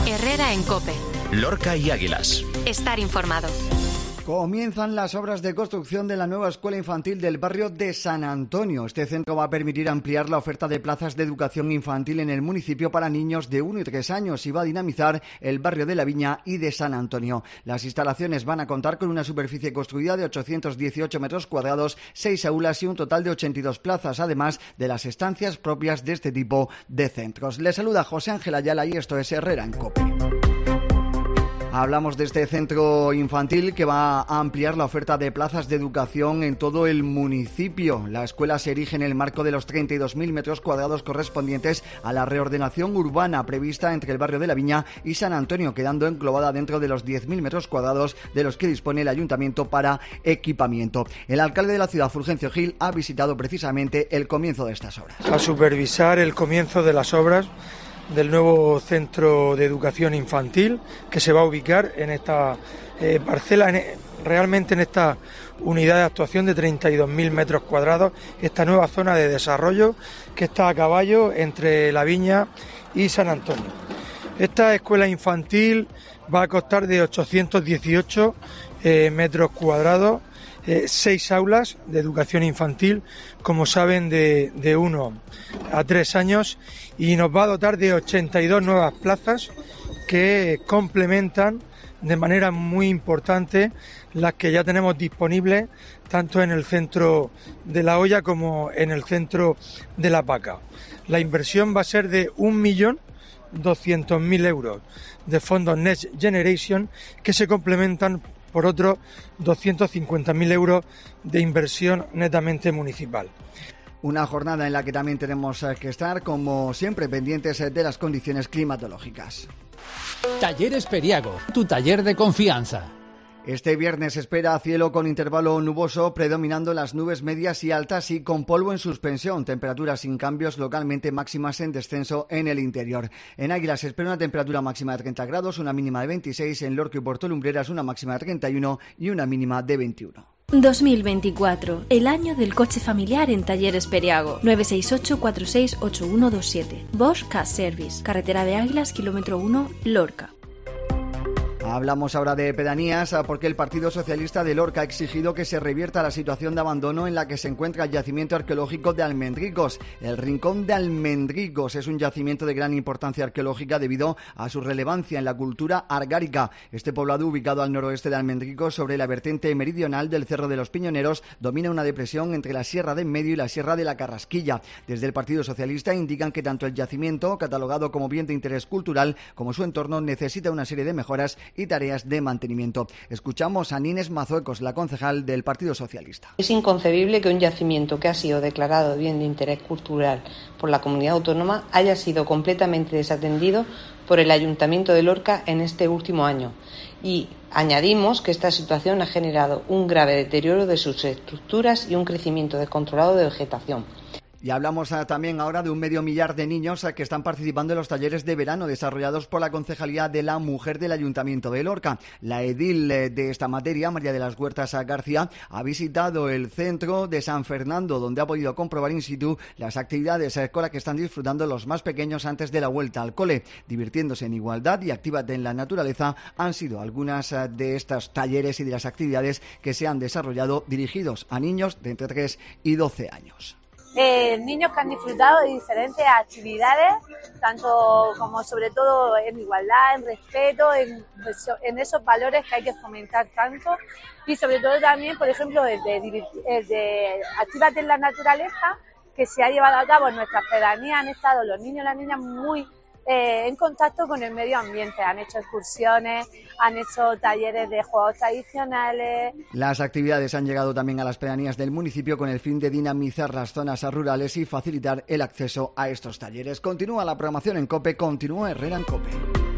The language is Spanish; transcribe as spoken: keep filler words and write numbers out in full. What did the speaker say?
Herrera en COPE. Lorca y Águilas. Estar informado. Comienzan las obras de construcción de la nueva escuela infantil del barrio de San Antonio. Este centro va a permitir ampliar la oferta de plazas de educación infantil en el municipio para niños de uno y tres años y va a dinamizar el barrio de La Viña y de San Antonio. Las instalaciones van a contar con una superficie construida de ochocientos dieciocho metros cuadrados, seis aulas y un total de ochenta y dos plazas, además de las estancias propias de este tipo de centros. Les saluda José Ángel Ayala y esto es Herrera en COPE. Hablamos de este centro infantil que va a ampliar la oferta de plazas de educación en todo el municipio. La escuela se erige en el marco de los treinta y dos mil metros cuadrados correspondientes a la reordenación urbana prevista entre el barrio de La Viña y San Antonio, quedando englobada dentro de los diez mil metros cuadrados de los que dispone el ayuntamiento para equipamiento. El alcalde de la ciudad, Fulgencio Gil, ha visitado precisamente el comienzo de estas obras. A supervisar el comienzo de las obras del nuevo centro de educación infantil que se va a ubicar en esta eh, parcela, en, realmente en esta unidad de actuación de treinta y dos mil metros cuadrados, esta nueva zona de desarrollo que está a caballo entre La Viña y San Antonio. Esta escuela infantil va a costar de ochocientos dieciocho eh, metros cuadrados, Eh, seis aulas de educación infantil, como saben, de, de uno a tres años, y nos va a dotar de ochenta y dos nuevas plazas que complementan de manera muy importante las que ya tenemos disponibles tanto en el centro de La Hoya como en el centro de La Paca. La inversión va a ser de un millón doscientos mil euros de fondos Next Generation, que se complementan por otros doscientos cincuenta mil euros de inversión netamente municipal. Una jornada en la que también tenemos que estar, como siempre, pendientes de las condiciones climatológicas. Talleres Periago, tu taller de confianza. Este viernes se espera cielo con intervalo nuboso, predominando las nubes medias y altas y con polvo en suspensión. Temperaturas sin cambios, localmente máximas en descenso en el interior. En Águilas se espera una temperatura máxima de treinta grados, una mínima de veintiséis. En Lorca y Puerto Lumbreras una máxima de treinta y uno y una mínima de veintiuno. dos mil veinticuatro, el año del coche familiar en Talleres Periago. nueve seis ocho, cuatro seis ocho uno dos siete. Bosch Car Service, carretera de Águilas, kilómetro uno, Lorca. Hablamos ahora de pedanías porque el Partido Socialista de Lorca ha exigido que se revierta la situación de abandono en la que se encuentra el yacimiento arqueológico de Almendricos. El Rincón de Almendricos es un yacimiento de gran importancia arqueológica debido a su relevancia en la cultura argárica. Este poblado, ubicado al noroeste de Almendricos, sobre la vertiente meridional del Cerro de los Piñoneros, domina una depresión entre la Sierra de Enmedio y la Sierra de la Carrasquilla. Desde el Partido Socialista indican que tanto el yacimiento, catalogado como bien de interés cultural, como su entorno necesita una serie de mejoras y tareas de mantenimiento. Escuchamos a Nines Mazuecos, la concejal del Partido Socialista. Es inconcebible que un yacimiento que ha sido declarado bien de interés cultural por la comunidad autónoma haya sido completamente desatendido por el Ayuntamiento de Lorca en este último año. Y añadimos que esta situación ha generado un grave deterioro de sus estructuras y un crecimiento descontrolado de vegetación. Y hablamos uh, también ahora de un medio millar de niños uh, que están participando en los talleres de verano desarrollados por la Concejalía de la Mujer del Ayuntamiento de Lorca. La edil uh, de esta materia, María de las Huertas uh, García, ha visitado el centro de San Fernando, donde ha podido comprobar in situ las actividades uh, con las que están disfrutando los más pequeños antes de la vuelta al cole. Divirtiéndose en igualdad y actívate en la naturaleza han sido algunas uh, de estos talleres y de las actividades que se han desarrollado dirigidos a niños de entre tres y doce años. Eh, niños que han disfrutado de diferentes actividades, tanto como sobre todo en igualdad, en respeto, en, en esos valores que hay que fomentar tanto, y sobre todo también, por ejemplo, el de, el de Actívate en la naturaleza, que se ha llevado a cabo en nuestras pedanías. Han estado los niños y las niñas muy eh, en contacto con el medio ambiente, han hecho excursiones, han hecho talleres de juegos tradicionales. Las actividades han llegado también a las pedanías del municipio con el fin de dinamizar las zonas rurales y facilitar el acceso a estos talleres. Continúa la programación en COPE, continúa Herrera en COPE.